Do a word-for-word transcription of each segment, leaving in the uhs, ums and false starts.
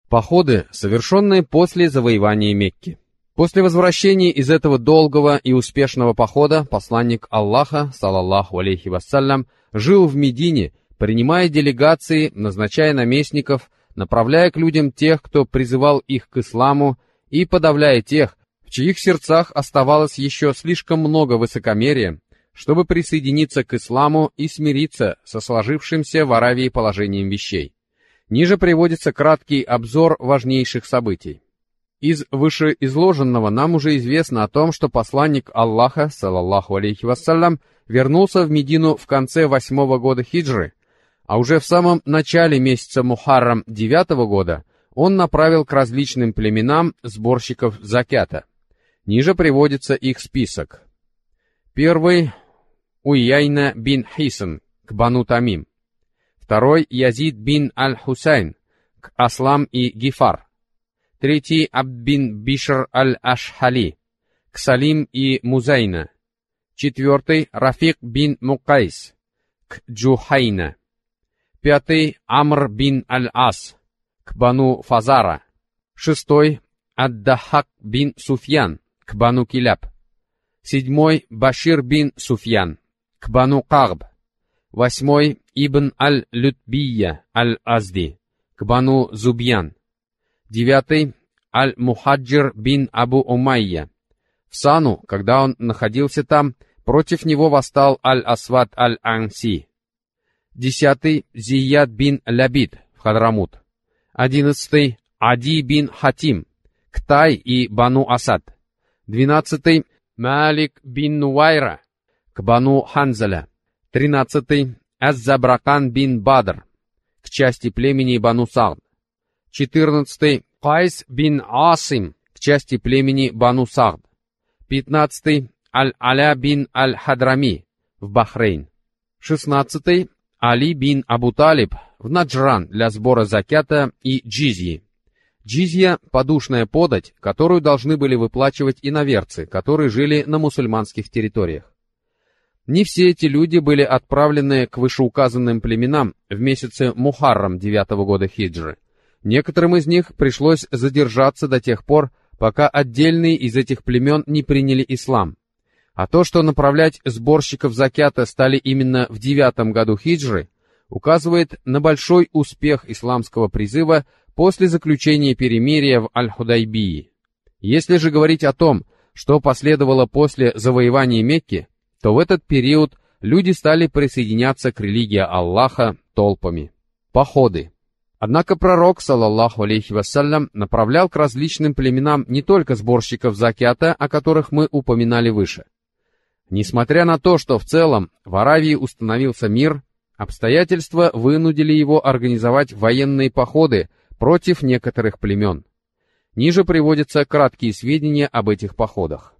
Походы, совершенные после завоевания Мекки. После возвращения из этого долгого и успешного похода посланник Аллаха, салаллаху алейхи вассалям, жил в Медине, принимая делегации, назначая наместников, направляя к людям тех, кто призывал их к исламу, и подавляя тех, в чьих сердцах оставалось еще слишком много высокомерия, чтобы присоединиться к исламу и смириться со сложившимся в Аравии положением вещей. Ниже приводится краткий обзор важнейших событий. Из вышеизложенного нам уже известно о том, что посланник Аллаха, салаллаху алейхи вассалям, вернулся в Медину в конце восьмого года хиджры, а уже в самом начале месяца Мухаррам девятого года он направил к различным племенам сборщиков закята. Ниже приводится их список. Первый — Уяйна бин Хисан к Бану Тамим. Второй — Язид бин Аль-Хусайн к Аслам и Гифар. Третий — Абд бин Бишр Аль-Ашхали к Салим и Музайна. Четвертый — Рафик бин Мукайс к Джухайна. Пятый — Амр бин Аль-Ас к Бану Фазара. Шестой — Ад-Дахак бин Суфьян к Бану Киляб. Седьмой — Башир бин Суфьян к Бану Кагб. Восьмой — Ибн Аль-Лютбия Аль-Азди к Бану Зубьян. Девятый — Аль-Мухаджир бин Абу Умайя. В Сану, когда он находился там, против него восстал Аль-Асвад Аль-Анси. Десятый — Зияд бин Лябид в Хадрамут. Одиннадцатый — Ади бин Хатим к Тай и Бану Асад. Двенадцатый — Малик бин Нуайра к Бану Ханзаля. Тринадцатый — Аз-Забракан бин Бадр к части племени Бану Сагд. Четырнадцатый — Кайс бин Асим к части племени Бану Сагд. Пятнадцатый — Аль-Аля бин Аль-Хадрами в Бахрейн. Шестнадцатый — Али бин Абу Талиб в Наджран для сбора закята и джизьи. Джизья — подушная подать, которую должны были выплачивать иноверцы, которые жили на мусульманских территориях. Не все эти люди были отправлены к вышеуказанным племенам в месяце Мухаррам девятого года хиджры. Некоторым из них пришлось задержаться до тех пор, пока отдельные из этих племен не приняли ислам. А то, что направлять сборщиков закята стали именно в девятом году хиджры, указывает на большой успех исламского призыва после заключения перемирия в Аль-Худайбии. Если же говорить о том, что последовало после завоевания Мекки, то в этот период люди стали присоединяться к религии Аллаха толпами. Походы. Однако пророк, салаллаху алейхи вассалям, направлял к различным племенам не только сборщиков закята, о которых мы упоминали выше. Несмотря на то, что в целом в Аравии установился мир, обстоятельства вынудили его организовать военные походы против некоторых племен. Ниже приводятся краткие сведения об этих походах.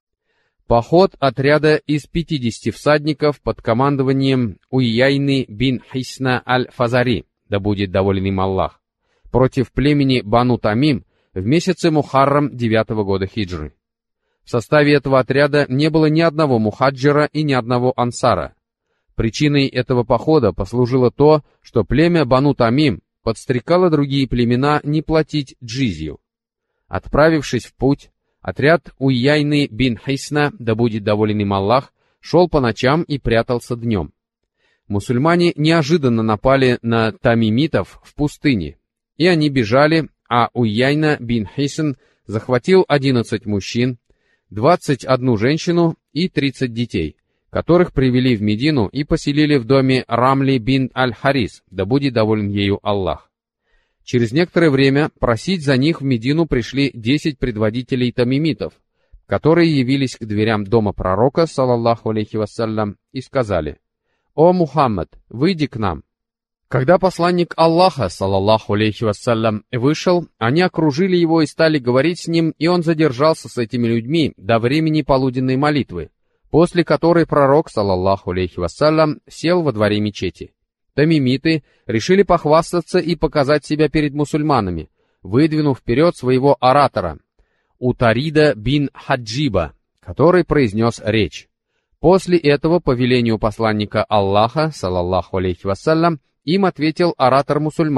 Поход отряда из пятидесяти всадников под командованием Уяйны бин Хисна аль-Фазари, да будет доволен им Аллах, против племени Бану Тамим в месяце Мухаррам девятого года хиджры. В составе этого отряда не было ни одного мухаджира и ни одного ансара. Причиной этого похода послужило то, что племя Бану Тамим подстрекало другие племена не платить джизью. Отправившись в путь, отряд Уяйны бин Хисна, да будет доволен им Аллах, шел по ночам и прятался днем. Мусульмане неожиданно напали на тамимитов в пустыне, и они бежали, а Уяйна бин Хисн захватил одиннадцать мужчин, двадцать одну женщину и тридцать детей, которых привели в Медину и поселили в доме Рамли бин Аль-Харис, да будет доволен ею Аллах. Через некоторое время просить за них в Медину пришли десять предводителей тамимитов, которые явились к дверям дома пророка, салаллаху алейхи вассалям, и сказали: «О Мухаммад, выйди к нам». Когда посланник Аллаха, салаллаху алейхи вассалям, вышел, они окружили его и стали говорить с ним, и он задержался с этими людьми до времени полуденной молитвы, после которой пророк, салаллаху алейхи вассалям, сел во дворе мечети. Тамимиты решили похвастаться и показать себя перед мусульманами, выдвинув вперед своего оратора, Утарида бин Хаджиба, который произнес речь. После этого, по велению посланника Аллаха, салаллаху алейхи вассалям, им ответил оратор мусульман,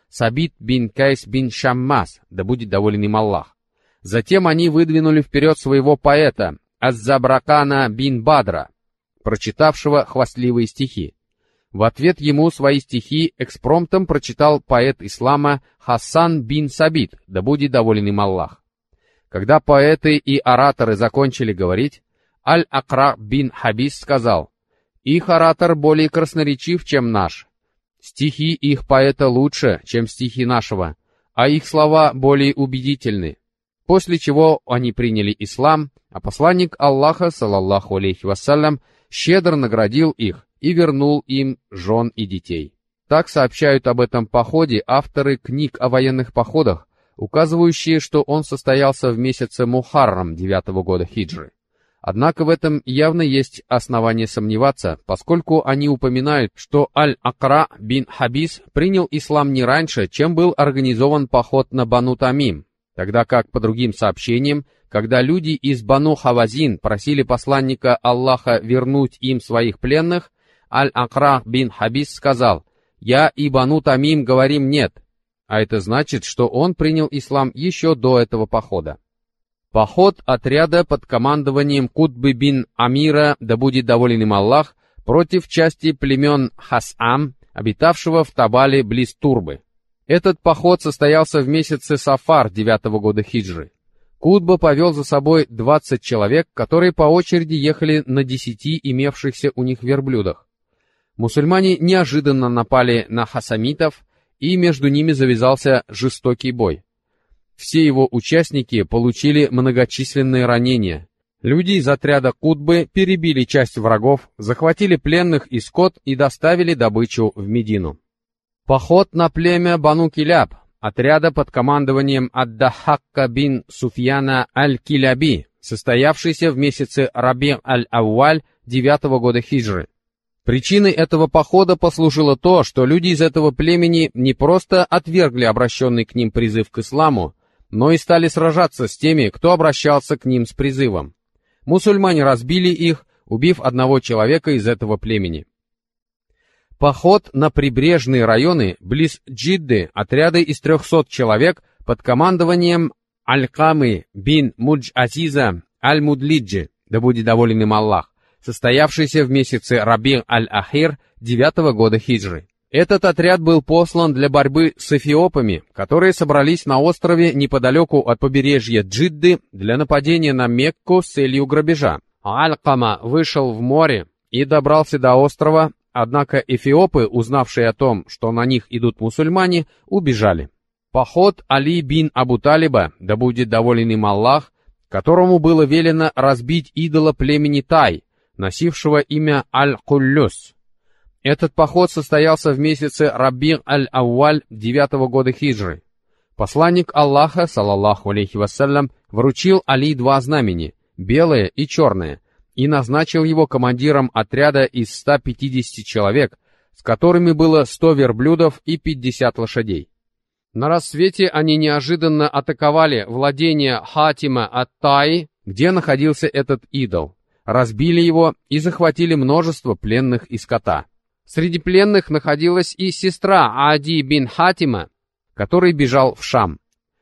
Сабит бин Кайс бин Шаммас, да будет доволен им Аллах. Затем они выдвинули вперед своего поэта, Аз-Забракана бин Бадра, прочитавшего хвастливые стихи. В ответ ему свои стихи экспромтом прочитал поэт ислама Хасан бин Сабит, да будет доволен им Аллах. Когда поэты и ораторы закончили говорить, Аль-Акра бин Хабис сказал: «Их оратор более красноречив, чем наш. Стихи их поэта лучше, чем стихи нашего, а их слова более убедительны». После чего они приняли ислам, а посланник Аллаха, салаллаху алейхи вассалям, щедро наградил их и вернул им жен и детей. Так сообщают об этом походе авторы книг о военных походах, указывающие, что он состоялся в месяце Мухаррам девятого года хиджры. Однако в этом явно есть основания сомневаться, поскольку они упоминают, что Аль-Акра бин Хабис принял ислам не раньше, чем был организован поход на Бану Тамим, тогда как, по другим сообщениям, когда люди из Бану Хавазин просили посланника Аллаха вернуть им своих пленных, Аль-Акра бин Хабис сказал: «Я и Бану Тамим говорим нет», а это значит, что он принял ислам еще до этого похода. Поход отряда под командованием Кутбы бин Амира, да будет доволен им Аллах, против части племен Хасам, обитавшего в Табале близ Турбы. Этот поход состоялся в месяце Сафар девятого года хиджры. Кутба повел за собой двадцать человек, которые по очереди ехали на десяти имевшихся у них верблюдах. Мусульмане неожиданно напали на хасамитов, и между ними завязался жестокий бой. Все его участники получили многочисленные ранения. Люди из отряда Кутбы перебили часть врагов, захватили пленных и скот и доставили добычу в Медину. Поход на племя Бану Киляб, отряда под командованием Ад-Дахакка бин Суфьяна аль-Киляби, состоявшийся в месяце Раби' аль-Авваль девятого года хиджры. Причиной этого похода послужило то, что люди из этого племени не просто отвергли обращенный к ним призыв к исламу, но и стали сражаться с теми, кто обращался к ним с призывом. Мусульмане разбили их, убив одного человека из этого племени. Поход на прибрежные районы близ Джидды отряды из трехсот человек под командованием Аль-Камы бин Мудж-Азиза аль-Мудлиджи, да будет доволен им Аллах, состоявшийся в месяце Раби' аль-Ахир девятого года хиджры. Этот отряд был послан для борьбы с эфиопами, которые собрались на острове неподалеку от побережья Джидды для нападения на Мекку с целью грабежа. Аль-Кама вышел в море и добрался до острова, однако эфиопы, узнавшие о том, что на них идут мусульмане, убежали. Поход Али бин Абу Талиба, да будет доволен им Аллах, которому было велено разбить идола племени Тай, носившего имя Аль-Куллюс. Этот поход состоялся в месяце Раби' аль-Авваль девятого года хиджры. Посланник Аллаха, салаллаху алейхи вассалям, вручил Али два знамени, белое и черное, и назначил его командиром отряда из ста пятидесяти человек, с которыми было сто верблюдов и пятьдесят лошадей. На рассвете они неожиданно атаковали владение Хатима ат-Таи, где находился этот идол, разбили его и захватили множество пленных и скота. Среди пленных находилась и сестра Ади бин Хатима, который бежал в Шам.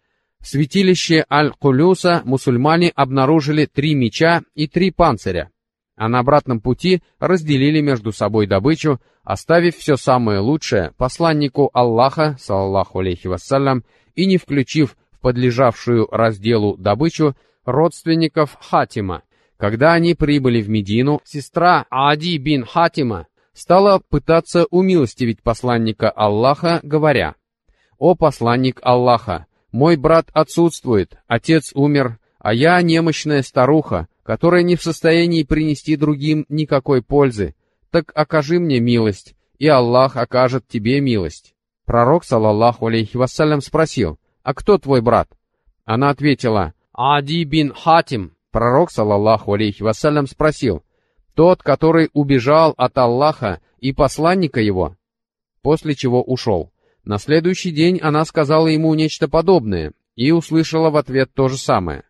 В святилище Аль-Кулюса мусульмане обнаружили три меча и три панциря, а на обратном пути разделили между собой добычу, оставив все самое лучшее посланнику Аллаха, саллаллаху алейхи вассалям, и не включив в подлежавшую разделу добычу родственников Хатима. Когда они прибыли в Медину, сестра Ади бин Хатима стала пытаться умилостивить посланника Аллаха, говоря: «О посланник Аллаха, мой брат отсутствует, отец умер, а я немощная старуха, которая не в состоянии принести другим никакой пользы. Так окажи мне милость, и Аллах окажет тебе милость». Пророк, салаллаху алейхи вассалям, спросил: «А кто твой брат?» Она ответила: «Ади бин Хатим». Пророк, салаллаху алейхи вассалям, спросил: «Тот, который убежал от Аллаха и посланника его», после чего ушел. На следующий день она сказала ему нечто подобное и услышала в ответ то же самое.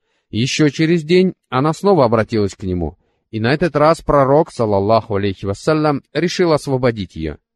Еще через день она снова обратилась к нему, и на этот раз пророк, салаллаху алейхи вассалям, решил освободить ее.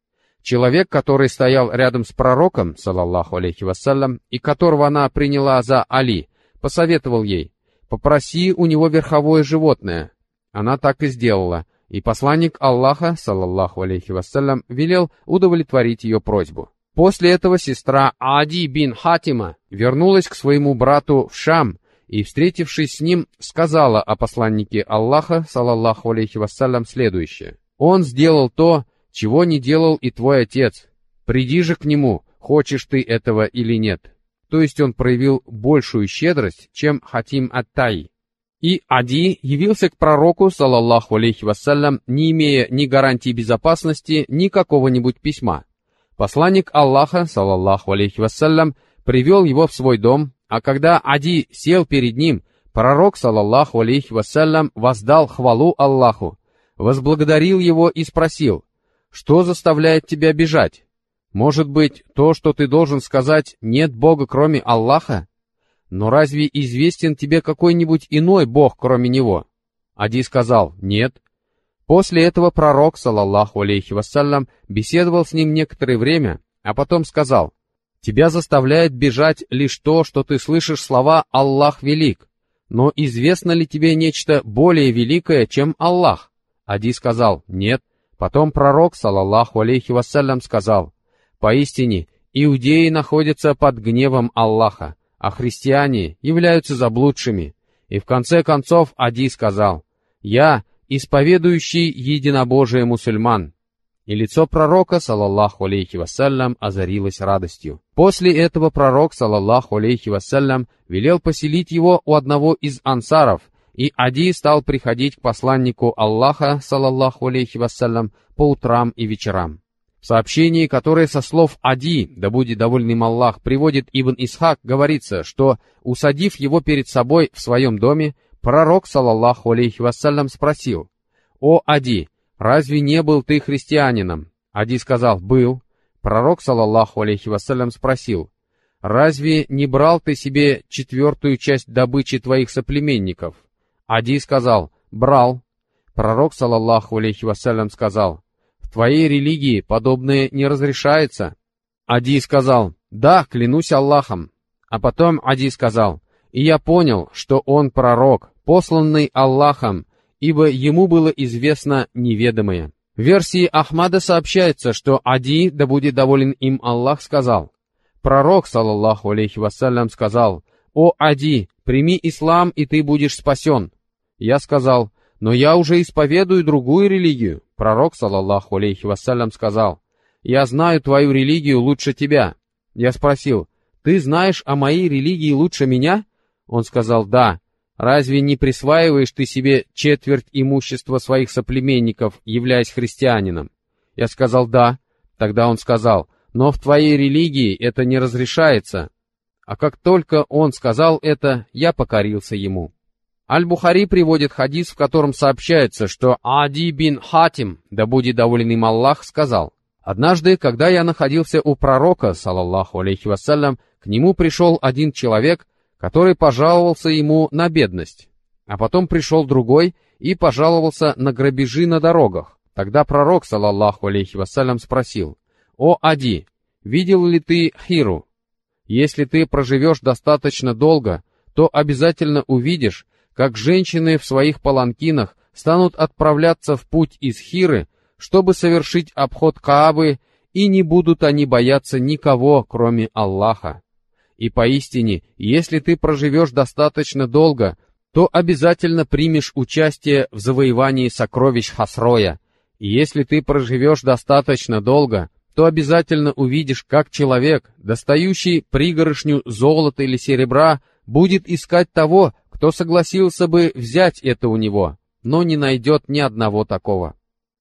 Человек, который стоял рядом с пророком, салаллаху алейхи вассалям, и которого она приняла за Али, посоветовал ей: «Попроси у него верховое животное». Она так и сделала, и посланник Аллаха, салаллаху алейхи вассалям, велел удовлетворить ее просьбу. После этого сестра Ади бин Хатима вернулась к своему брату в Шам и, встретившись с ним, сказала о посланнике Аллаха, салаллаху алейхи вассалям, следующее: «Он сделал то, чего не делал и твой отец. Приди же к нему, хочешь ты этого или нет». То есть он проявил большую щедрость, чем Хатим ат-Таи. И Ади явился к пророку, салаллаху алейхи вассалям, не имея ни гарантии безопасности, ни какого-нибудь письма. Посланник Аллаха, салаллаху алейхи вассалям, привел его в свой дом, а когда Ади сел перед ним, пророк, салаллаху алейхи вассалям, воздал хвалу Аллаху, возблагодарил его и спросил: «Что заставляет тебя бежать? Может быть, то, что ты должен сказать: нет Бога, кроме Аллаха? Но разве известен тебе какой-нибудь иной Бог, кроме Него?» Ади сказал: «Нет». После этого пророк, салаллаху алейхи вассалям, беседовал с ним некоторое время, а потом сказал: «Тебя заставляет бежать лишь то, что ты слышишь слова «Аллах велик». Но известно ли тебе нечто более великое, чем Аллах?» Ади сказал: «Нет». Потом пророк, салаллаху алейхи вассалям, сказал: «Поистине, иудеи находятся под гневом Аллаха, а христиане являются заблудшими». И в конце концов Ади сказал: «Я исповедующий единобожие мусульман». И лицо пророка, салаллаху алейхи вассалям, озарилось радостью. После этого пророк, салаллаху алейхи вассалям, велел поселить его у одного из ансаров, и Ади стал приходить к посланнику Аллаха, салаллаху алейхи вассалям, по утрам и вечерам. В сообщении, которое со слов Ади, да будет доволен им Аллах, приводит Ибн Исхак, говорится, что, усадив его перед собой в своем доме, пророк, салаллаху алейхи вассалям, спросил: «О Ади, разве не был ты христианином?» Ади сказал: «Был». Пророк, салаллаху алейхи вассалям, спросил: «Разве не брал ты себе четвертую часть добычи твоих соплеменников?» Ади сказал: «Брал». Пророк, салаллаху алейхи вассалям, сказал: «В твоей религии подобное не разрешается». Ади сказал: «Да, клянусь Аллахом». А потом Ади сказал: «И я понял, что он пророк, посланный Аллахом, ибо ему было известно неведомое». В версии Ахмада сообщается, что Ади, да будет доволен им Аллах, сказал: «Пророк, салаллаху алейхи вассалям, сказал: «О Ади, прими ислам, и ты будешь спасен». Я сказал: «Но я уже исповедую другую религию». Пророк, салаллаху алейхи вассалям, сказал: «Я знаю твою религию лучше тебя». Я спросил: «Ты знаешь о моей религии лучше меня?» Он сказал: «Да». «Разве не присваиваешь ты себе четверть имущества своих соплеменников, являясь христианином?» Я сказал: «Да». Тогда он сказал: «Но в твоей религии это не разрешается». А как только он сказал это, я покорился ему. Аль-Бухари приводит хадис, в котором сообщается, что Ади бин Хатим, да будет доволен им Аллах, сказал: «Однажды, когда я находился у пророка, салаллаху алейхи вассалям, к нему пришел один человек, который пожаловался ему на бедность. А потом пришел другой и пожаловался на грабежи на дорогах. Тогда пророк, салаллаху алейхи вассалям, спросил: «О Ади, видел ли ты Хиру? Если ты проживешь достаточно долго, то обязательно увидишь, как женщины в своих паланкинах станут отправляться в путь из Хиры, чтобы совершить обход Каабы, и не будут они бояться никого, кроме Аллаха. И поистине, если ты проживешь достаточно долго, то обязательно примешь участие в завоевании сокровищ Хасроя. И если ты проживешь достаточно долго, то обязательно увидишь, как человек, достающий пригоршню золота или серебра, будет искать того, кто согласился бы взять это у него, но не найдет ни одного такого».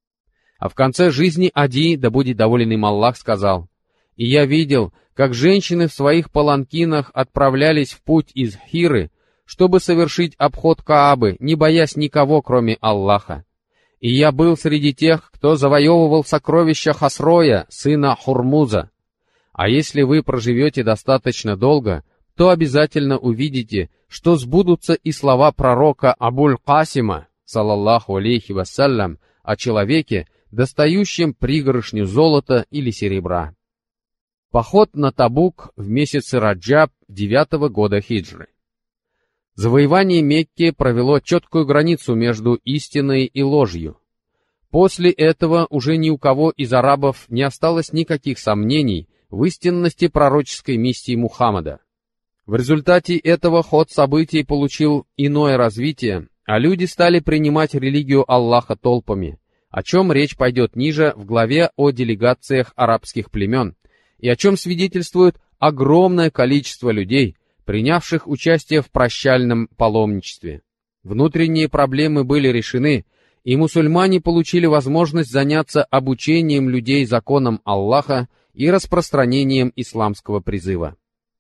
А в конце жизни Ади, да будет доволен им Аллах, сказал: «И я видел, как женщины в своих паланкинах отправлялись в путь из Хиры, чтобы совершить обход Каабы, не боясь никого, кроме Аллаха. И я был среди тех, кто завоевывал сокровища Хасроя, сына Хурмуза. А если вы проживете достаточно долго, то обязательно увидите, что сбудутся и слова пророка Абуль-Касима, салаллаху алейхи вассалям, о человеке, достающим пригоршню золота или серебра. Поход на Табук в месяце Раджаб девятого года хиджры. Завоевание Мекки провело четкую границу между истиной и ложью. После этого уже ни у кого из арабов не осталось никаких сомнений в истинности пророческой миссии Мухаммада. В результате этого ход событий получил иное развитие, а люди стали принимать религию Аллаха толпами, о чем речь пойдет ниже в главе о делегациях арабских племен, и о чем свидетельствует огромное количество людей, принявших участие в прощальном паломничестве. Внутренние проблемы были решены, и мусульмане получили возможность заняться обучением людей законам Аллаха и распространением исламского призыва.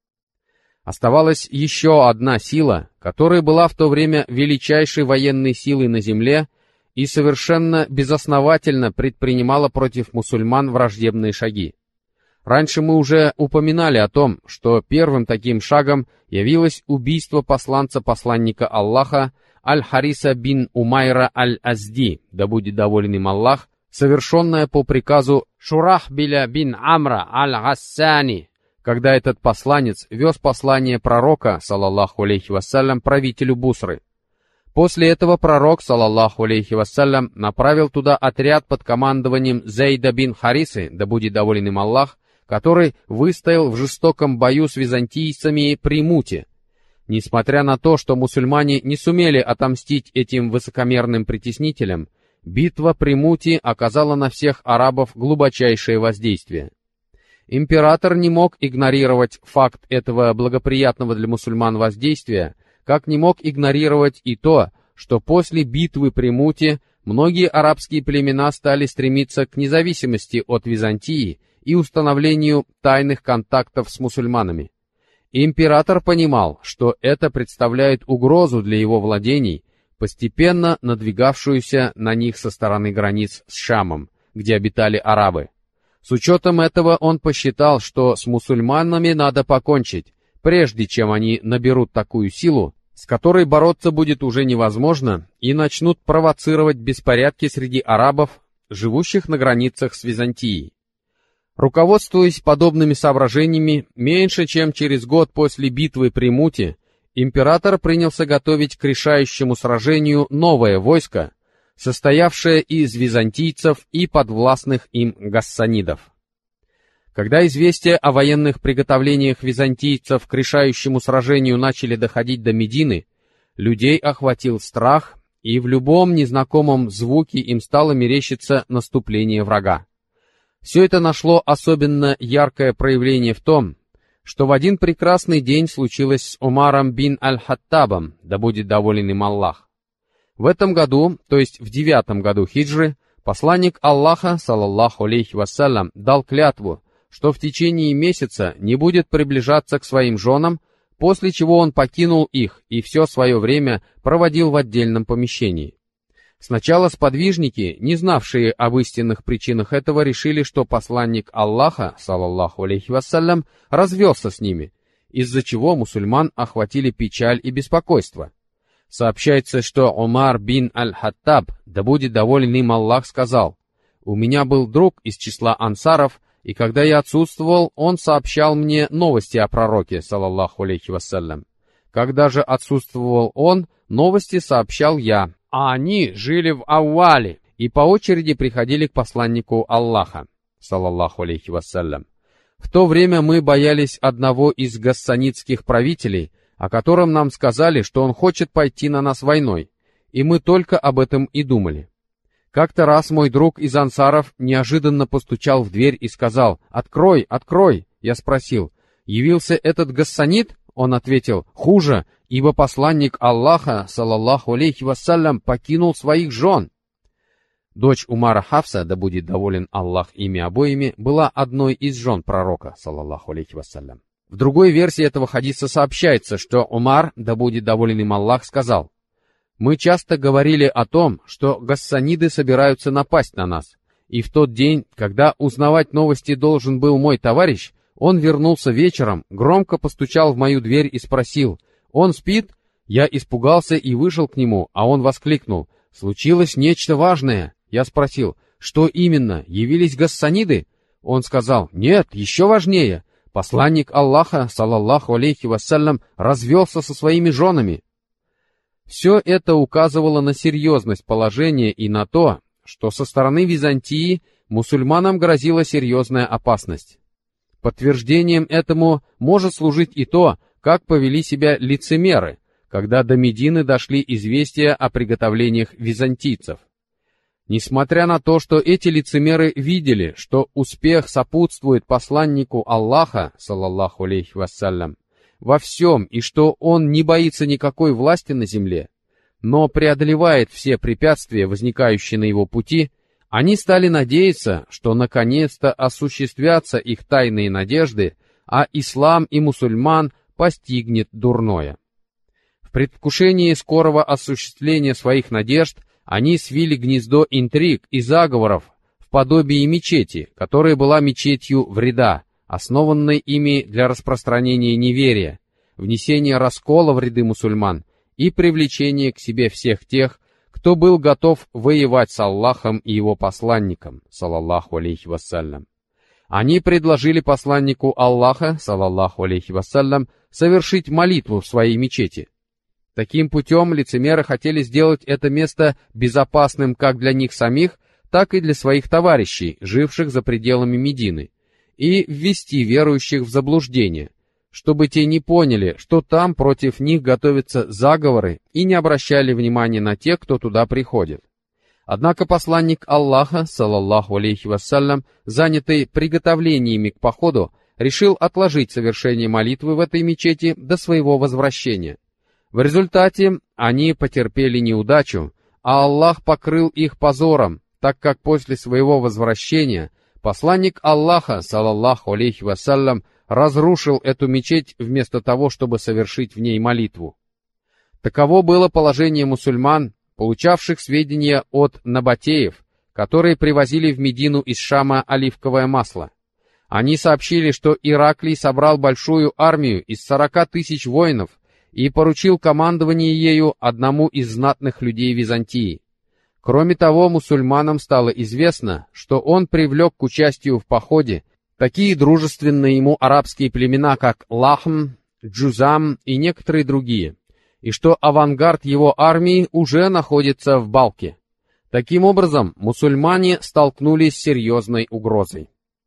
Оставалась еще одна сила, которая была в то время величайшей военной силой на земле и совершенно безосновательно предпринимала против мусульман враждебные шаги. Раньше мы уже упоминали о том, что первым таким шагом явилось убийство посланца посланника Аллаха Аль-Хариса бин Умайра Аль-Азди, да будет доволен им Аллах, совершенное по приказу Шурахбиля бин Амра Аль-Гассани, когда этот посланец вез послание пророка, салаллаху алейхи вассалям, правителю Бусры. После этого пророк, салаллаху алейхи вассалям, направил туда отряд под командованием Зейда бин Харисы, да будет доволен им Аллах, который выстоял в жестоком бою с византийцами при Муте. Несмотря на то, что мусульмане не сумели отомстить этим высокомерным притеснителям, битва при Муте оказала на всех арабов глубочайшее воздействие. Император не мог игнорировать факт этого благоприятного для мусульман воздействия, как не мог игнорировать и то, что после битвы при Муте многие арабские племена стали стремиться к независимости от Византии и установлению тайных контактов с мусульманами. Император понимал, что это представляет угрозу для его владений, постепенно надвигавшуюся на них со стороны границ с Шамом, где обитали арабы. С учетом этого он посчитал, что с мусульманами надо покончить, прежде чем они наберут такую силу, с которой бороться будет уже невозможно, и начнут провоцировать беспорядки среди арабов, живущих на границах с Византией. Руководствуясь подобными соображениями, меньше чем через год после битвы при Муте, император принялся готовить к решающему сражению новое войско, состоявшее из византийцев и подвластных им гассанидов. Когда известия о военных приготовлениях византийцев к решающему сражению начали доходить до Медины, людей охватил страх, и в любом незнакомом звуке им стало мерещиться наступление врага. Все это нашло особенно яркое проявление в том, что в один прекрасный день случилось с Умаром бин Аль-Хаттабом, да будет доволен им Аллах. В этом году, то есть в девятом году хиджры, посланник Аллаха, салаллаху алейхи вассалям, дал клятву, что в течение месяца не будет приближаться к своим женам, после чего он покинул их и все свое время проводил в отдельном помещении. Сначала сподвижники, не знавшие об истинных причинах этого, решили, что посланник Аллаха, салаллаху алейхи вассалям, развелся с ними, из-за чего мусульман охватили печаль и беспокойство. Сообщается, что Умар бин Аль-Хаттаб, да будет доволен им Аллах, сказал: «У меня был друг из числа ансаров, и когда я отсутствовал, он сообщал мне новости о пророке, салаллаху алейхи вассалям. Когда же отсутствовал он, новости сообщал я, а они жили в Ауале и по очереди приходили к посланнику Аллаха, салаллаху алейхи вассалям. В то время мы боялись одного из гассанидских правителей, о котором нам сказали, что он хочет пойти на нас войной, и мы только об этом и думали. Как-то раз мой друг из ансаров неожиданно постучал в дверь и сказал: «Открой, открой!» Я спросил: «Явился этот гассанид?» Он ответил: «Хуже, ибо посланник Аллаха, салаллаху алейхи вассалям, покинул своих жен». Дочь Умара Хафса, да будет доволен Аллах ими обоими, была одной из жен пророка, салаллаху алейхи вассалям. В другой версии этого хадиса сообщается, что Умар, да будет доволен им Аллах, сказал: «Мы часто говорили о том, что гассаниды собираются напасть на нас, и в тот день, когда узнавать новости должен был мой товарищ, он вернулся вечером, громко постучал в мою дверь и спросил: «Он спит?» Я испугался и вышел к нему, а он воскликнул: «Случилось нечто важное». Я спросил: Что именно, явились гассаниды? Он сказал: нет, еще важнее. Посланник Аллаха, салаллаху алейхи вассалям, развелся со своими женами. Все это указывало на серьезность положения и на то, что со стороны Византии мусульманам грозила серьезная опасность. Подтверждением этому может служить и то, как повели себя лицемеры, когда до Медины дошли известия о приготовлениях византийцев. Несмотря на то, что эти лицемеры видели, что успех сопутствует посланнику Аллаха, салаллаху алейхи вассалям, во всем, и что он не боится никакой власти на земле, но преодолевает все препятствия, возникающие на его пути, они стали надеяться, что наконец-то осуществятся их тайные надежды, а ислам и мусульман постигнет дурное. В предвкушении скорого осуществления своих надежд они свили гнездо интриг и заговоров в подобии мечети, которая была мечетью вреда, основанной ими для распространения неверия, внесения раскола в ряды мусульман и привлечения к себе всех тех, кто был готов воевать с Аллахом и его посланником, салаллаху алейхи вассалям. Они предложили посланнику Аллаха, салаллаху алейхи вассалям, совершить молитву в своей мечети. Таким путем лицемеры хотели сделать это место безопасным как для них самих, так и для своих товарищей, живших за пределами Медины, и ввести верующих в заблуждение, чтобы те не поняли, что там против них готовятся заговоры, и не обращали внимания на тех, кто туда приходит. Однако посланник Аллаха, салаллаху алейхи вассалям, занятый приготовлениями к походу, решил отложить совершение молитвы в этой мечети до своего возвращения. В результате они потерпели неудачу, а Аллах покрыл их позором, так как после своего возвращения посланник Аллаха, салаллаху алейхи вассалям, разрушил эту мечеть вместо того, чтобы совершить в ней молитву. Таково было положение мусульман, получавших сведения от набатеев, которые привозили в Медину из Шама оливковое масло. Они сообщили, что Ираклий собрал большую армию из сорока тысяч воинов и поручил командование ею одному из знатных людей Византии. Кроме того, мусульманам стало известно, что он привлек к участию в походе такие дружественные ему арабские племена, как Лахм, Джузам и некоторые другие, и что авангард его армии уже находится в Балке. Таким образом, мусульмане столкнулись с серьезной угрозой.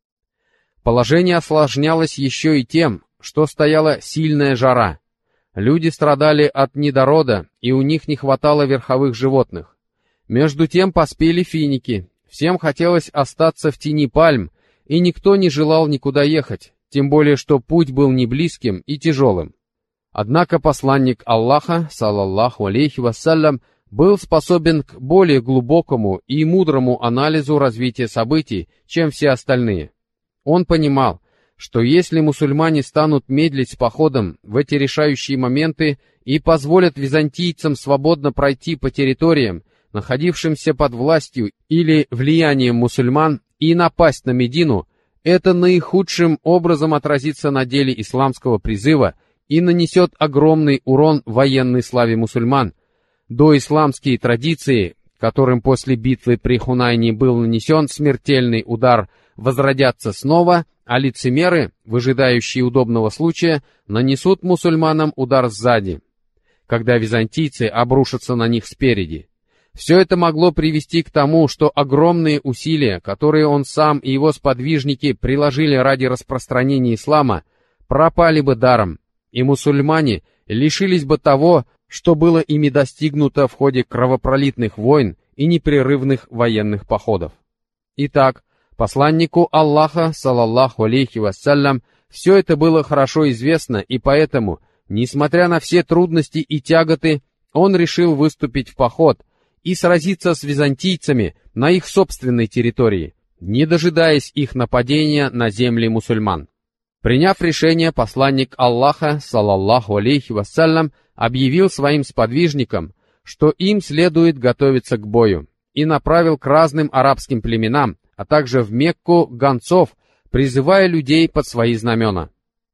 Положение осложнялось еще и тем, что стояла сильная жара. Люди страдали от недорода, и у них не хватало верховых животных. Между тем поспели финики, всем хотелось остаться в тени пальм, и никто не желал никуда ехать, тем более что путь был не близким и тяжелым. Однако посланник Аллаха, салаллаху алейхи вассалям, был способен к более глубокому и мудрому анализу развития событий, чем все остальные. Он понимал, что если мусульмане станут медлить с походом в эти решающие моменты и позволят византийцам свободно пройти по территориям, находившимся под властью или влиянием мусульман, и напасть на Медину, это наихудшим образом отразится на деле исламского призыва и нанесет огромный урон военной славе мусульман. Доисламские традиции, которым после битвы при Хунайне был нанесен смертельный удар, возродятся снова, а лицемеры, выжидающие удобного случая, нанесут мусульманам удар сзади, когда византийцы обрушатся на них спереди. Все это могло привести к тому, что огромные усилия, которые он сам и его сподвижники приложили ради распространения ислама, пропали бы даром, и мусульмане лишились бы того, что было ими достигнуто в ходе кровопролитных войн и непрерывных военных походов. Итак, посланнику Аллаха, салаллаху алейхи вассалям, все это было хорошо известно, и поэтому, несмотря на все трудности и тяготы, он решил выступить в поход и сразиться с византийцами на их собственной территории, не дожидаясь их нападения на земли мусульман. Приняв решение, посланник Аллаха, салаллаху алейхи вассалям, объявил своим сподвижникам, что им следует готовиться к бою, и направил к разным арабским племенам, а также в Мекку гонцов, призывая людей под свои знамена.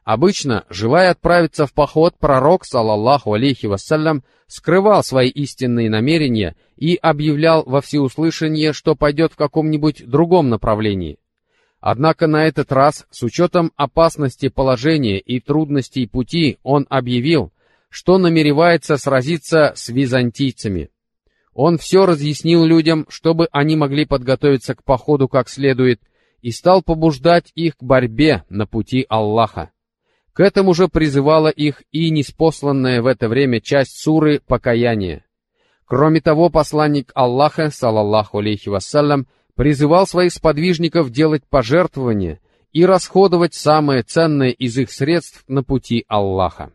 Обычно, желая отправиться в поход, пророк, салаллаху алейхи вассалям, скрывал свои истинные намерения и объявлял во всеуслышание, что пойдет в каком-нибудь другом направлении. Однако на этот раз, с учетом опасности положения и трудностей пути, он объявил, что намеревается сразиться с византийцами. Он все разъяснил людям, чтобы они могли подготовиться к походу как следует, и стал побуждать их к борьбе на пути Аллаха. К этому же призывала их и ниспосланная в это время часть суры «Покаяние». Кроме того, посланник Аллаха, салаллаху алейхи вассалям, призывал своих сподвижников делать пожертвования и расходовать самое ценное из их средств на пути Аллаха.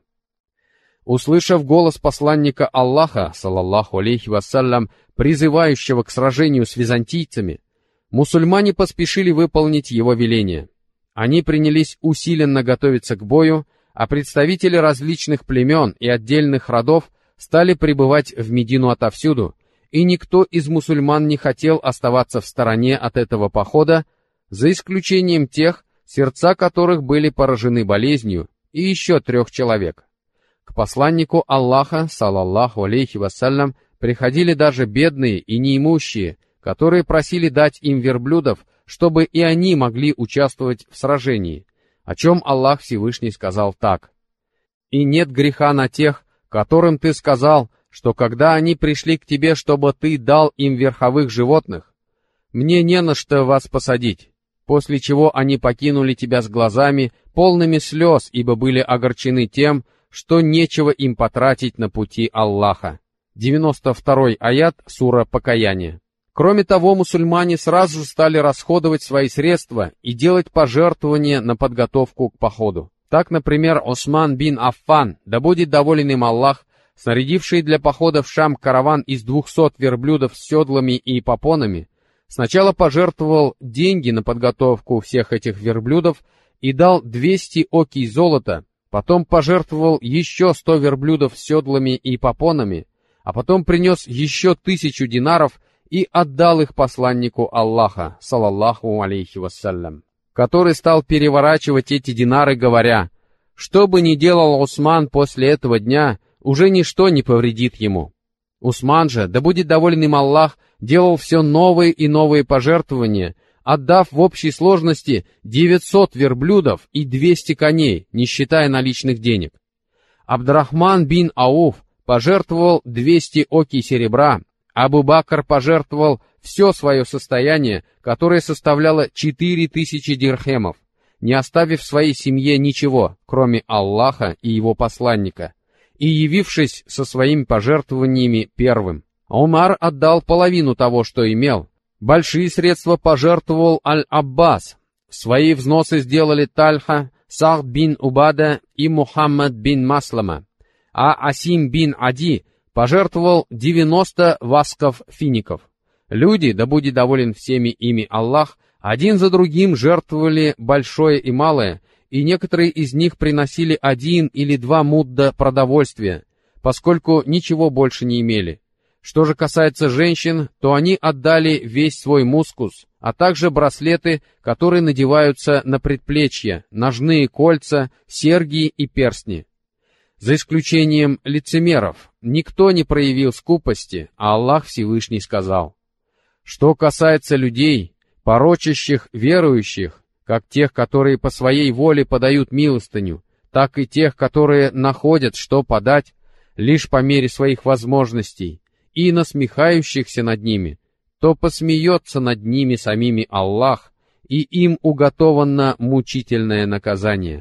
Услышав голос посланника Аллаха, салаллаху алейхи вассалям, призывающего к сражению с византийцами, мусульмане поспешили выполнить его веление. Они принялись усиленно готовиться к бою, а представители различных племен и отдельных родов стали прибывать в Медину отовсюду, и никто из мусульман не хотел оставаться в стороне от этого похода, за исключением тех, сердца которых были поражены болезнью, и еще трех человек. К посланнику Аллаха, салаллаху алейхи вассалям, приходили даже бедные и неимущие, которые просили дать им верблюдов, чтобы и они могли участвовать в сражении, о чем Аллах Всевышний сказал так: «И нет греха на тех, которым ты сказал, что когда они пришли к тебе, чтобы ты дал им верховых животных, мне не на что вас посадить», после чего они покинули тебя с глазами, полными слез, ибо были огорчены тем, что нечего им потратить на пути Аллаха. девяносто второй аят, сура «Покаяние». Кроме того, мусульмане сразу же стали расходовать свои средства и делать пожертвования на подготовку к походу. Так, например, Осман бин Аффан, да будет доволен им Аллах, снарядивший для похода в Шам караван из двухсот верблюдов с седлами и попонами, сначала пожертвовал деньги на подготовку всех этих верблюдов и дал двести окий золота, потом пожертвовал еще сто верблюдов с седлами и попонами, а потом принес еще тысячу динаров и отдал их посланнику Аллаха, салаллаху алейхи вассалям, который стал переворачивать эти динары, говоря: «Что бы ни делал Усман после этого дня, уже ничто не повредит ему». Усман же, да будет доволен им Аллах, делал все новые и новые пожертвования, отдав в общей сложности девятьсот верблюдов и двести коней, не считая наличных денег. Абдрахман бин Ауф пожертвовал двести окий серебра, Абу Бакр пожертвовал все свое состояние, которое составляло четыре тысячи дирхемов, не оставив своей семье ничего, кроме Аллаха и его посланника, и явившись со своими пожертвованиями первым. Умар отдал половину того, что имел. Большие средства пожертвовал Аль-Аббас. Свои взносы сделали Тальха, Сахд бин Убада и Мухаммад бин Маслама, а Асим бин Ади пожертвовал девяносто васков фиников. Люди, да будет доволен всеми ими Аллах, один за другим жертвовали большое и малое, и некоторые из них приносили один или два мудда продовольствия, поскольку ничего больше не имели. Что же касается женщин, то они отдали весь свой мускус, а также браслеты, которые надеваются на предплечья, ножные кольца, серьги и перстни. За исключением лицемеров, никто не проявил скупости, а Аллах Всевышний сказал: «Что касается людей, порочащих верующих, как тех, которые по своей воле подают милостыню, так и тех, которые находят, что подать, лишь по мере своих возможностей, и насмехающихся над ними, то посмеется над ними самими Аллах, и им уготовано мучительное наказание».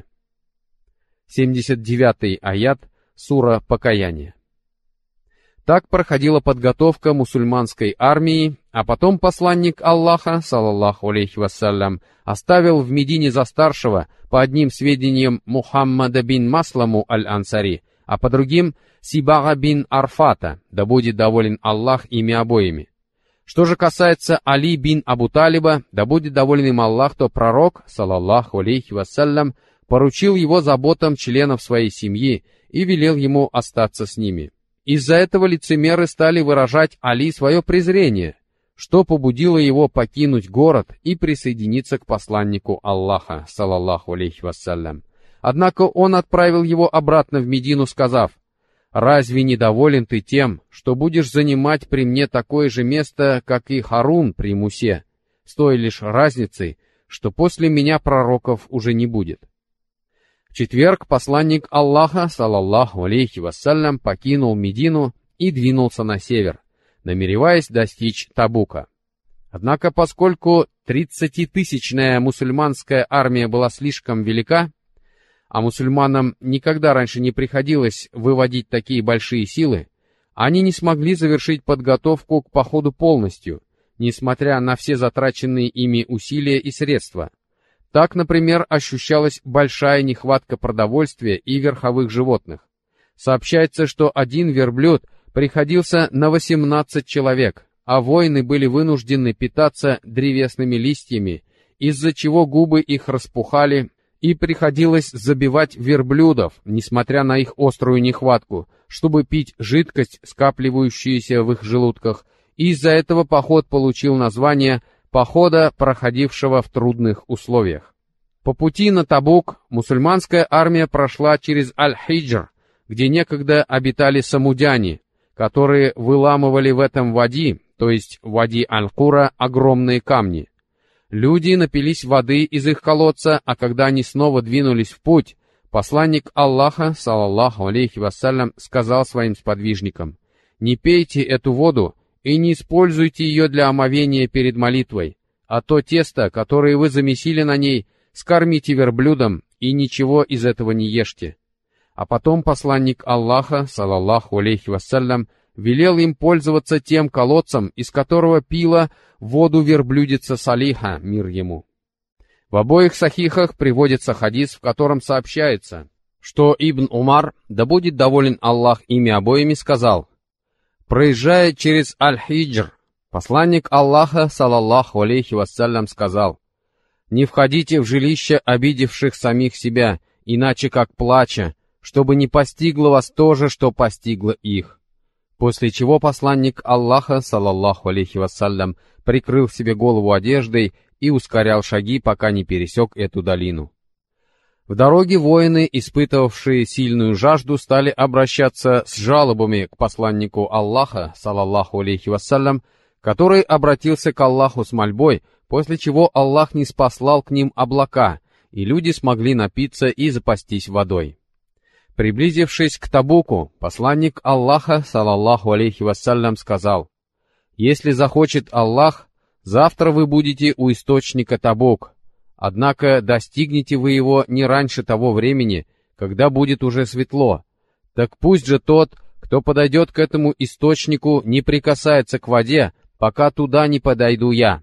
семьдесят девятый аят, сура «Покаяние». Так проходила подготовка мусульманской армии, а потом посланник Аллаха, салаллаху алейхи вассалям, оставил в Медине за старшего, по одним сведениям, Мухаммада бин Масламу аль-Ансари, а по другим Сибага бин Арфата, да будет доволен Аллах ими обоими. Что же касается Али бин Абу Талиба, да будет доволен им Аллах, то пророк, салаллаху алейхи вассалям, поручил его заботам членов своей семьи и велел ему остаться с ними. Из-за этого лицемеры стали выражать Али свое презрение, что побудило его покинуть город и присоединиться к посланнику Аллаха, салаллаху алейхи вассалям. Однако он отправил его обратно в Медину, сказав: «Разве не доволен ты тем, что будешь занимать при мне такое же место, как и Харун при Мусе, с той лишь разницей, что после меня пророков уже не будет?» В четверг посланник Аллаха, салаллаху алейхи вассалям, покинул Медину и двинулся на север, намереваясь достичь Табука. Однако, поскольку тридцатитысячная мусульманская армия была слишком велика, а мусульманам никогда раньше не приходилось выводить такие большие силы, они не смогли завершить подготовку к походу полностью, несмотря на все затраченные ими усилия и средства. Так, например, ощущалась большая нехватка продовольствия и верховых животных. Сообщается, что один верблюд приходился на восемнадцать человек, а воины были вынуждены питаться древесными листьями, из-за чего губы их распухали, и приходилось забивать верблюдов, несмотря на их острую нехватку, чтобы пить жидкость, скапливающуюся в их желудках, и из-за этого поход получил название «похода, проходившего в трудных условиях». По пути на Табук мусульманская армия прошла через Аль-Хиджр, где некогда обитали самудяне, которые выламывали в этом вади, то есть вади Аль-Кура, огромные камни. Люди напились воды из их колодца, а когда они снова двинулись в путь, посланник Аллаха, салаллаху алейхи вассалям, сказал своим сподвижникам: «Не пейте эту воду и не используйте ее для омовения перед молитвой, а то тесто, которое вы замесили на ней, скормите верблюдам и ничего из этого не ешьте». А потом посланник Аллаха, салаллаху алейхи вассалям, велел им пользоваться тем колодцем, из которого пила воду верблюдица Салиха, мир ему. В обоих сахихах приводится хадис, в котором сообщается, что Ибн Умар, да будет доволен Аллах ими обоими, сказал: проезжая через Аль-Хиджр, посланник Аллаха, салаллаху алейхи вассалям, сказал: «Не входите в жилище обидевших самих себя, иначе как плача, чтобы не постигло вас то же, что постигло их». После чего посланник Аллаха, салаллаху алейхи вассалям, прикрыл себе голову одеждой и ускорял шаги, пока не пересек эту долину. В дороге воины, испытывавшие сильную жажду, стали обращаться с жалобами к посланнику Аллаха, салаллаху алейхи вассалям, который обратился к Аллаху с мольбой, после чего Аллах ниспослал к ним облака, и люди смогли напиться и запастись водой. Приблизившись к Табуку, посланник Аллаха, салаллаху алейхи вассалям, сказал: «Если захочет Аллах, завтра вы будете у источника Табук, однако достигнете вы его не раньше того времени, когда будет уже светло. Так пусть же тот, кто подойдет к этому источнику, не прикасается к воде, пока туда не подойду я».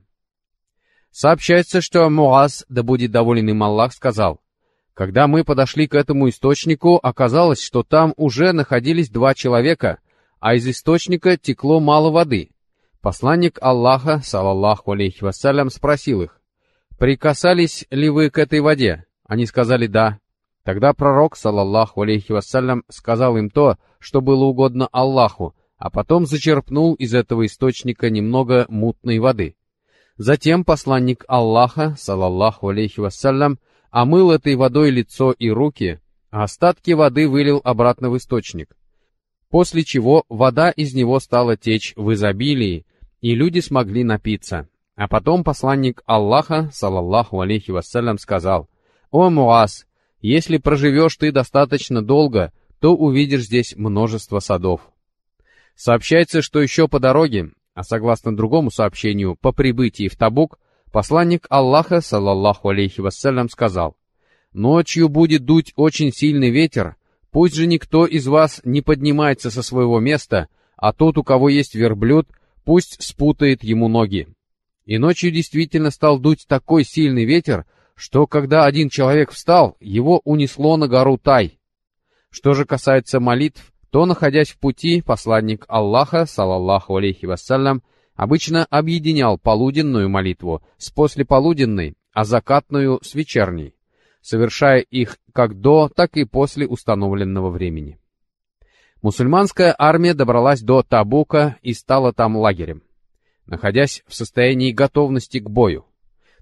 Сообщается, что Муаз, да будет доволен им Аллах, сказал: «Когда мы подошли к этому источнику, оказалось, что там уже находились два человека, а из источника текло мало воды. Посланник Аллаха, салаллаху алейхи вассалям, спросил их: «Прикасались ли вы к этой воде?» Они сказали: «Да». Тогда пророк, салаллаху алейхи вассалям, сказал им то, что было угодно Аллаху, а потом зачерпнул из этого источника немного мутной воды. Затем посланник Аллаха, салаллаху алейхи вассалям, омыл этой водой лицо и руки, а остатки воды вылил обратно в источник, после чего вода из него стала течь в изобилии, и люди смогли напиться. А потом посланник Аллаха, салаллаху алейхи вассалям, сказал: «О Муаз, если проживешь ты достаточно долго, то увидишь здесь множество садов». Сообщается, что еще по дороге, а согласно другому сообщению, по прибытии в Табук, посланник Аллаха, салаллаху алейхи вассалям, сказал: «Ночью будет дуть очень сильный ветер, пусть же никто из вас не поднимается со своего места, а тот, у кого есть верблюд, пусть спутает ему ноги». И ночью действительно стал дуть такой сильный ветер, что когда один человек встал, его унесло на гору Тай. Что же касается молитв, то, находясь в пути, посланник Аллаха, салаллаху алейхи вассалям, обычно объединял полуденную молитву с послеполуденной, а закатную с вечерней, совершая их как до, так и после установленного времени. Мусульманская армия добралась до Табука и стала там лагерем, находясь в состоянии готовности к бою.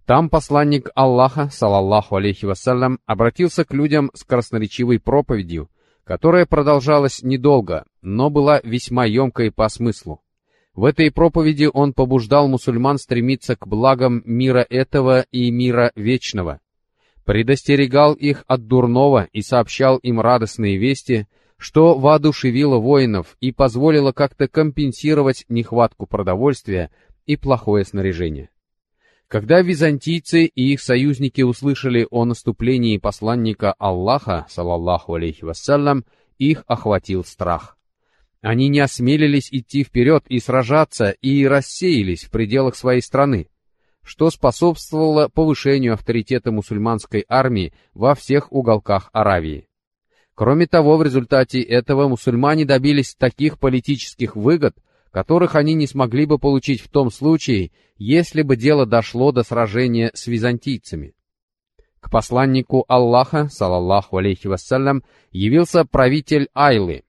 Там посланник Аллаха, салаллаху алейхи вассалям, обратился к людям с красноречивой проповедью, которая продолжалась недолго, но была весьма емкой по смыслу. В этой проповеди он побуждал мусульман стремиться к благам мира этого и мира вечного, предостерегал их от дурного и сообщал им радостные вести, что воодушевило воинов и позволило как-то компенсировать нехватку продовольствия и плохое снаряжение. Когда византийцы и их союзники услышали о наступлении посланника Аллаха, салаллаху алейхи вассалям, их охватил страх. Они не осмелились идти вперед и сражаться, и рассеялись в пределах своей страны, что способствовало повышению авторитета мусульманской армии во всех уголках Аравии. Кроме того, в результате этого мусульмане добились таких политических выгод, которых они не смогли бы получить в том случае, если бы дело дошло до сражения с византийцами. К посланнику Аллаха, салаллаху алейхи вассалям, явился правитель Айлы,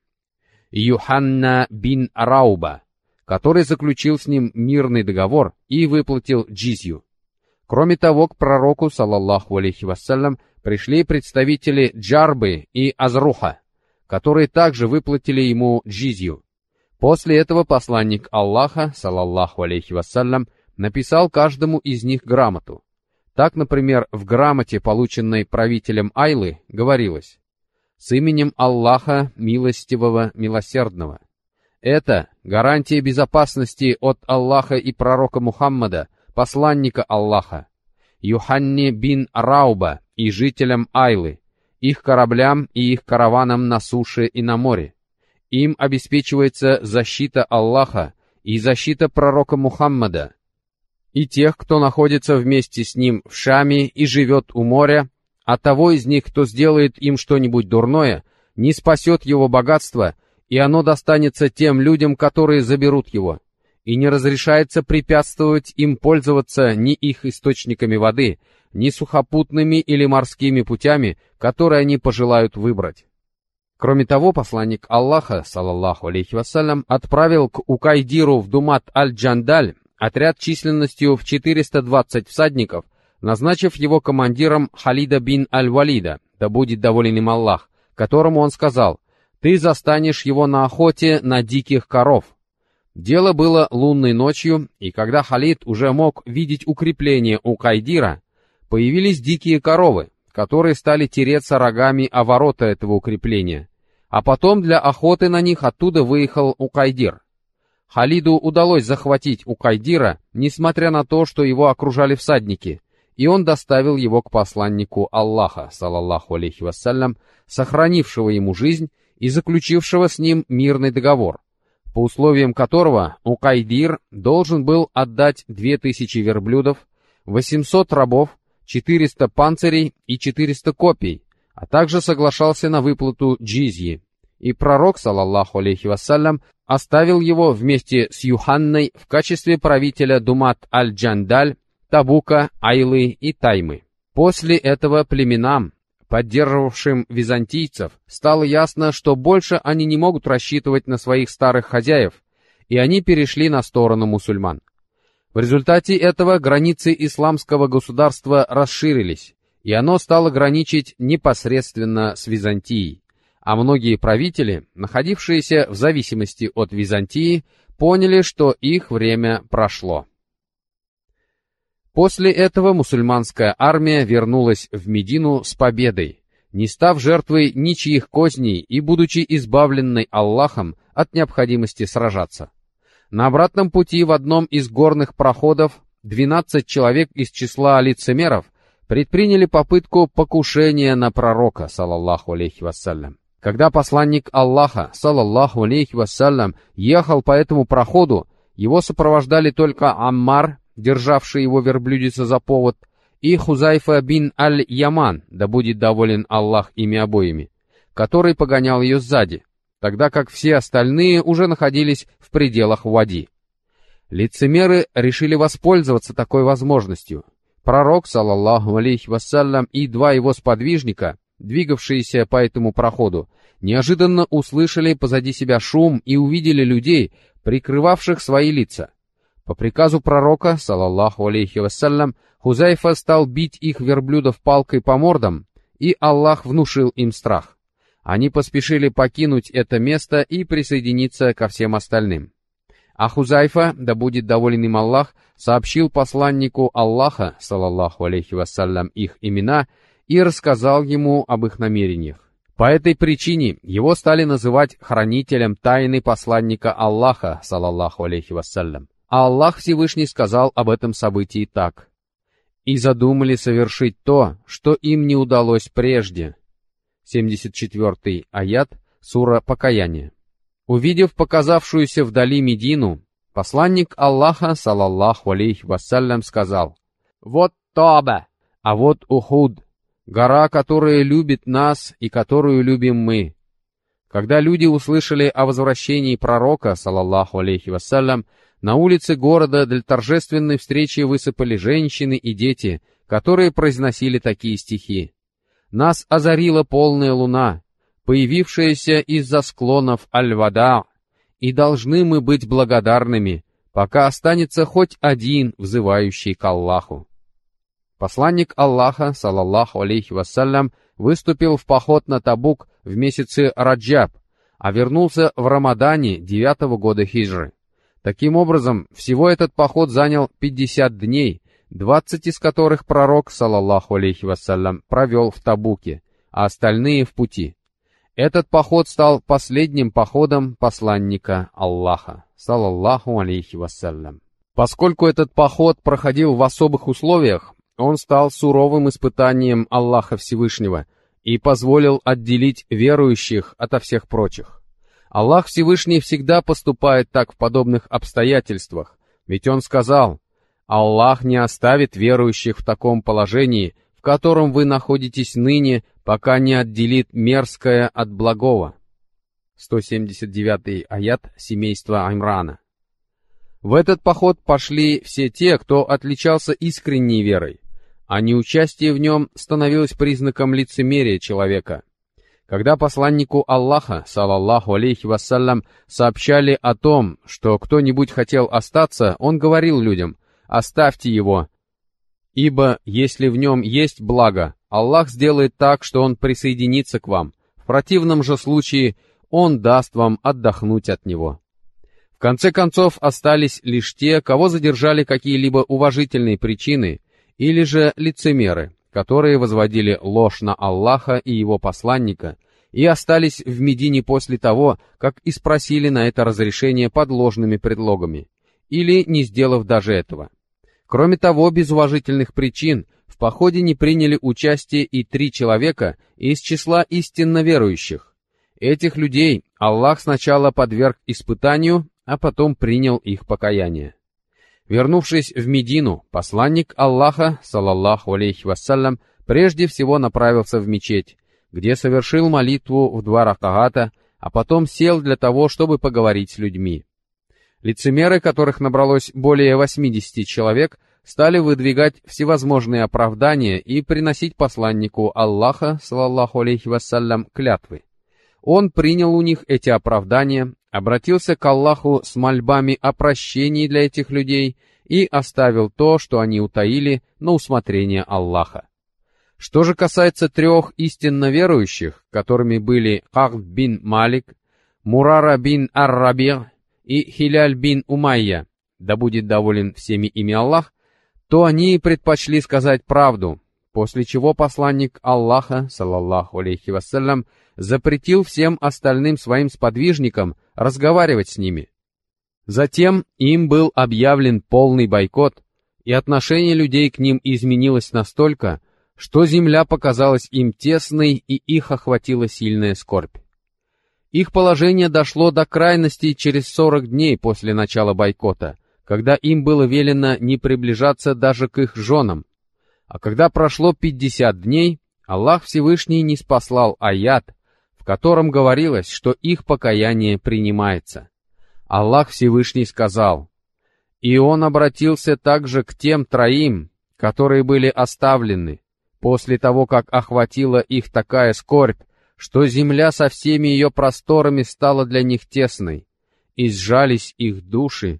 Юханна бин Рауба, который заключил с ним мирный договор и выплатил джизью. Кроме того, к пророку, салаллаху алейхи вассалям, пришли представители Джарбы и Азруха, которые также выплатили ему джизью. После этого посланник Аллаха, салаллаху алейхи вассалям, написал каждому из них грамоту. Так, например, в грамоте, полученной правителем Айлы, говорилось: «С именем Аллаха, милостивого, милосердного». Это гарантия безопасности от Аллаха и пророка Мухаммада, посланника Аллаха, Юханне бин Рауба и жителям Айлы, их кораблям и их караванам на суше и на море. Им обеспечивается защита Аллаха и защита пророка Мухаммада, и тех, кто находится вместе с ним в Шаме и живет у моря, а того из них, кто сделает им что-нибудь дурное, не спасет его богатство, и оно достанется тем людям, которые заберут его, и не разрешается препятствовать им пользоваться ни их источниками воды, ни сухопутными или морскими путями, которые они пожелают выбрать. Кроме того, посланник Аллаха, салаллаху алейхи вассалям, отправил к Укайдиру в Думат аль-Джандаль отряд численностью в четыреста двадцать всадников, назначив его командиром Халида бин аль-Валида, да будет доволен им Аллах, которому он сказал: «Ты застанешь его на охоте на диких коров». Дело было лунной ночью, и когда Халид уже мог видеть укрепление Укайдира, появились дикие коровы, которые стали тереться рогами о ворота этого укрепления, а потом для охоты на них оттуда выехал Укайдир. Халиду удалось захватить Укайдира, несмотря на то, что его окружали всадники, и он доставил его к посланнику Аллаха, салаллаху алейхи вассалям, сохранившего ему жизнь и заключившего с ним мирный договор, по условиям которого Укайдир должен был отдать две тысячи верблюдов, восемьсот рабов, четыреста панцирей и четыреста копий, а также соглашался на выплату джизьи. И пророк, салаллаху алейхи вассалям, оставил его вместе с Юханной в качестве правителя Думат аль-Джандаль, Табука, Айлы и Таймы. После этого племенам, поддерживавшим византийцев, стало ясно, что больше они не могут рассчитывать на своих старых хозяев, и они перешли на сторону мусульман. В результате этого границы исламского государства расширились, и оно стало граничить непосредственно с Византией, а многие правители, находившиеся в зависимости от Византии, поняли, что их время прошло. После этого мусульманская армия вернулась в Медину с победой, не став жертвой ничьих козней и будучи избавленной Аллахом от необходимости сражаться. На обратном пути в одном из горных проходов двенадцать человек из числа лицемеров предприняли попытку покушения на пророка, салаллаху алейхи вассалям. Когда посланник Аллаха, салаллаху алейхи вассалям, ехал по этому проходу, его сопровождали только Аммар, державший его верблюдица за повод, и Хузайфа бин аль-Яман, да будет доволен Аллах ими обоими, который погонял ее сзади, тогда как все остальные уже находились в пределах Вади. Лицемеры решили воспользоваться такой возможностью. Пророк, салаллаху алейхи вассалям, и два его сподвижника, двигавшиеся по этому проходу, неожиданно услышали позади себя шум и увидели людей, прикрывавших свои лица. По приказу пророка, салаллаху алейхи вассалям, Хузайфа стал бить их верблюдов палкой по мордам, и Аллах внушил им страх. Они поспешили покинуть это место и присоединиться ко всем остальным. А Хузайфа, да будет доволен им Аллах, сообщил посланнику Аллаха, салаллаху алейхи вассалям, их имена и рассказал ему об их намерениях. По этой причине его стали называть хранителем тайны посланника Аллаха, салаллаху алейхи вассалям. А Аллах Всевышний сказал об этом событии так: «И задумали совершить то, что им не удалось прежде». семьдесят четвёртый аят, сура Покаяние. Увидев показавшуюся вдали Медину, посланник Аллаха, салаллаху алейхи вассалям, сказал: «Вот Таба, а вот Ухуд, гора, которая любит нас и которую любим мы». Когда люди услышали о возвращении пророка, салаллаху алейхи вассалям, на улице города для торжественной встречи высыпали женщины и дети, которые произносили такие стихи: «Нас озарила полная луна, появившаяся из-за склонов Аль-Вада, и должны мы быть благодарными, пока останется хоть один, взывающий к Аллаху». Посланник Аллаха, салаллаху алейхи вассалям, выступил в поход на Табук в месяце Раджаб, а вернулся в Рамадане девятого года хиджры. Таким образом, всего этот поход занял пятьдесят дней, двадцать из которых пророк, салаллаху алейхи вассалям, провел в Табуке, а остальные в пути. Этот поход стал последним походом посланника Аллаха, салаллаху алейхи вассалям. Поскольку этот поход проходил в особых условиях, он стал суровым испытанием Аллаха Всевышнего и позволил отделить верующих ото всех прочих. Аллах Всевышний всегда поступает так в подобных обстоятельствах, ведь Он сказал: «Аллах не оставит верующих в таком положении, в котором вы находитесь ныне, пока не отделит мерзкое от благого». сто семьдесят девятый аят семейства Имрана. В этот поход пошли все те, кто отличался искренней верой, а неучастие в нем становилось признаком лицемерия человека. Когда посланнику Аллаха, салаллаху алейхи вассалям, сообщали о том, что кто-нибудь хотел остаться, он говорил людям: «Оставьте его, ибо если в нем есть благо, Аллах сделает так, что он присоединится к вам. В противном же случае он даст вам отдохнуть от него». В конце концов, остались лишь те, кого задержали какие-либо уважительные причины, или же лицемеры, которые возводили ложь на Аллаха и его посланника, и остались в Медине после того, как и спросили на это разрешение под ложными предлогами, или не сделав даже этого. Кроме того, без уважительных причин в походе не приняли участие и три человека из числа истинно верующих. Этих людей Аллах сначала подверг испытанию, а потом принял их покаяние. Вернувшись в Медину, посланник Аллаха, салаллаху алейхи вассалям, прежде всего направился в мечеть, где совершил молитву в два ракаата, а потом сел для того, чтобы поговорить с людьми. Лицемеры, которых набралось более восьмидесяти человек, стали выдвигать всевозможные оправдания и приносить посланнику Аллаха, салаллаху алейхи вассалям, клятвы. Он принял у них эти оправдания, обратился к Аллаху с мольбами о прощении для этих людей и оставил то, что они утаили, на усмотрение Аллаха. Что же касается трех истинно верующих, которыми были Ка'б бин Малик, Мурара бин Ар-Раби' и Хиляль бин Умайя, да будет доволен всеми ими Аллах, то они предпочли сказать правду, после чего посланник Аллаха, салаллаху алейхи вассалям, запретил всем остальным своим сподвижникам разговаривать с ними. Затем им был объявлен полный бойкот, и отношение людей к ним изменилось настолько, что земля показалась им тесной, и их охватила сильная скорбь. Их положение дошло до крайности через сорок дней после начала бойкота, когда им было велено не приближаться даже к их женам. А когда прошло пятьдесят дней, Аллах Всевышний ниспослал аят, в котором говорилось, что их покаяние принимается. Аллах Всевышний сказал: «И он обратился также к тем троим, которые были оставлены, после того, как охватила их такая скорбь, что земля со всеми ее просторами стала для них тесной, и сжались их души,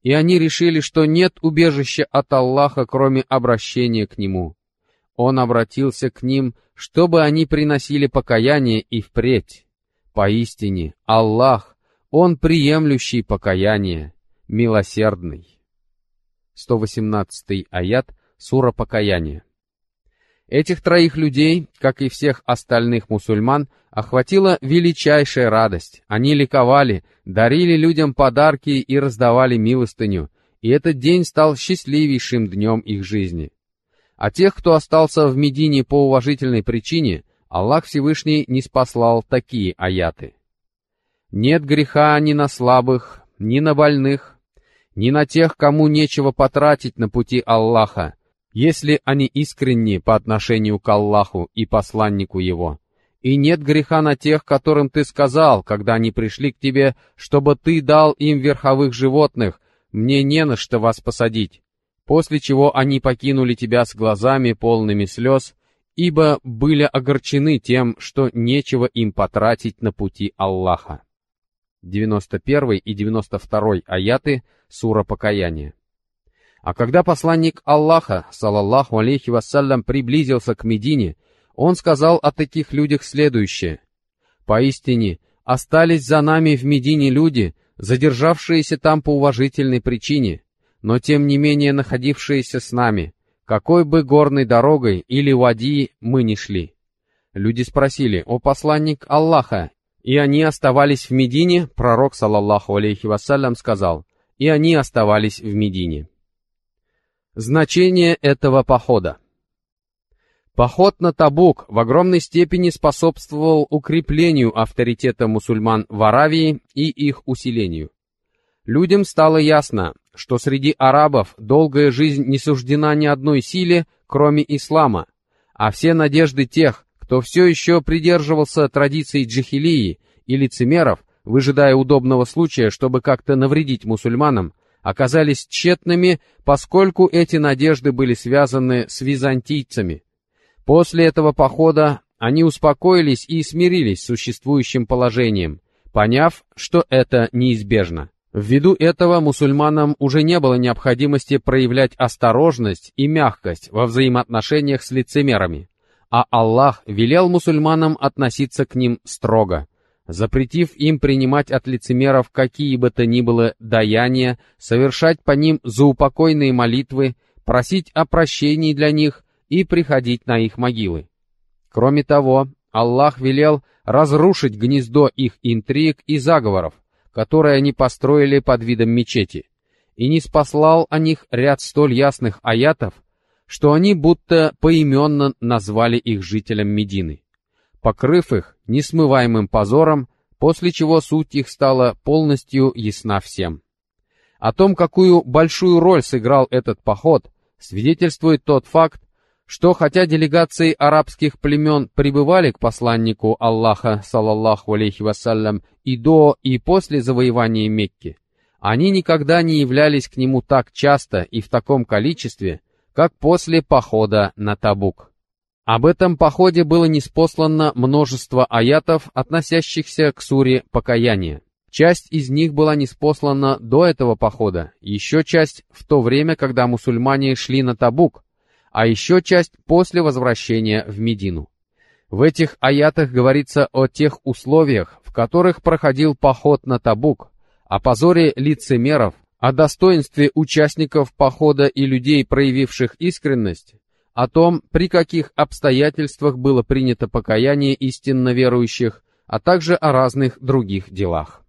и они решили, что нет убежища от Аллаха, кроме обращения к Нему. Он обратился к ним, чтобы они приносили покаяние и впредь. Поистине, Аллах, Он приемлющий покаяние, милосердный. сто восемнадцатый аят, сура Покаяние. Этих троих людей, как и всех остальных мусульман, охватила величайшая радость. Они ликовали, дарили людям подарки и раздавали милостыню, и этот день стал счастливейшим днем их жизни. А тех, кто остался в Медине по уважительной причине, Аллах Всевышний ниспослал такие аяты. «Нет греха ни на слабых, ни на больных, ни на тех, кому нечего потратить на пути Аллаха, если они искренни по отношению к Аллаху и посланнику Его. И нет греха на тех, которым ты сказал, когда они пришли к тебе, чтобы ты дал им верховых животных, мне не на что вас посадить, после чего они покинули тебя с глазами полными слез, ибо были огорчены тем, что нечего им потратить на пути Аллаха». девяносто первый и девяносто второй аяты, сура Покаяние. А когда посланник Аллаха, салаллаху алейхи вассалям, приблизился к Медине, он сказал о таких людях следующее: «Поистине, остались за нами в Медине люди, задержавшиеся там по уважительной причине, но тем не менее находившиеся с нами, какой бы горной дорогой или вади мы ни шли». Люди спросили: «О посланник Аллаха, и они оставались в Медине?» Пророк, салаллаху алейхи вассалям, сказал: «И они оставались в Медине». Значение этого похода. Поход на Табук в огромной степени способствовал укреплению авторитета мусульман в Аравии и их усилению. Людям стало ясно, что среди арабов долгая жизнь не суждена ни одной силе, кроме ислама, а все надежды тех, кто все еще придерживался традиций джахилии и лицемеров, выжидая удобного случая, чтобы как-то навредить мусульманам, оказались тщетными, поскольку эти надежды были связаны с византийцами. После этого похода они успокоились и смирились с существующим положением, поняв, что это неизбежно. Ввиду этого мусульманам уже не было необходимости проявлять осторожность и мягкость во взаимоотношениях с лицемерами, а Аллах велел мусульманам относиться к ним строго, запретив им принимать от лицемеров какие бы то ни было даяния, совершать по ним заупокойные молитвы, просить о прощении для них и приходить на их могилы. Кроме того, Аллах велел разрушить гнездо их интриг и заговоров, которые они построили под видом мечети, и ниспослал о них ряд столь ясных аятов, что они будто поименно назвали их жителям Медины, покрыв их несмываемым позором, после чего суть их стала полностью ясна всем. О том, какую большую роль сыграл этот поход, свидетельствует тот факт, что хотя делегации арабских племен прибывали к посланнику Аллаха, салаллаху алейхи вассалям, и до, и после завоевания Мекки, они никогда не являлись к нему так часто и в таком количестве, как после похода на Табук. Об этом походе было ниспослано множество аятов, относящихся к суре Покаяние. Часть из них была ниспослана до этого похода, еще часть в то время, когда мусульмане шли на Табук, а еще часть после возвращения в Медину. В этих аятах говорится о тех условиях, в которых проходил поход на Табук, о позоре лицемеров, о достоинстве участников похода и людей, проявивших искренность, о том, при каких обстоятельствах было принято покаяние истинно верующих, а также о разных других делах.